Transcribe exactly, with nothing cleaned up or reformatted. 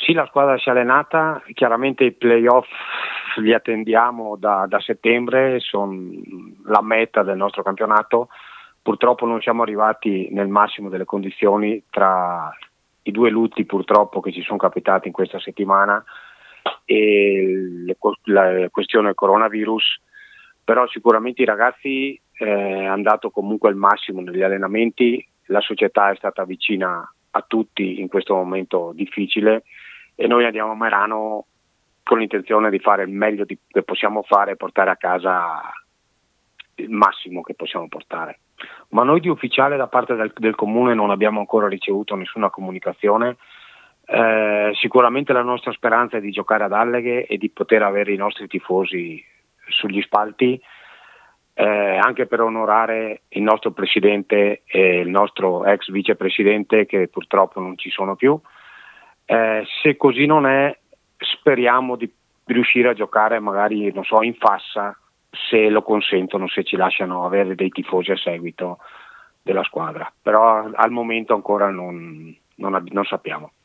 Sì, la squadra si è allenata, chiaramente i playoff li attendiamo da, da settembre, sono la meta del nostro campionato. Purtroppo non siamo arrivati nel massimo delle condizioni tra i due lutti purtroppo che ci sono capitati in questa settimana e le, la questione del coronavirus, però sicuramente i ragazzi eh, hanno dato comunque il massimo negli allenamenti, la società è stata vicina a tutti in questo momento difficile e noi andiamo a Merano con l'intenzione di fare il meglio di, che possiamo fare e portare a casa il massimo che possiamo portare. Ma noi di ufficiale da parte del, del comune non abbiamo ancora ricevuto nessuna comunicazione. Eh, sicuramente la nostra speranza è di giocare ad Alleghe e di poter avere i nostri tifosi sugli spalti, eh, anche per onorare il nostro presidente e il nostro ex vicepresidente che purtroppo non ci sono più. Eh, se così non è, speriamo di riuscire a giocare magari, non so, in Fassa, se lo consentono, se ci lasciano avere dei tifosi a seguito della squadra, però al momento ancora non, non, non sappiamo.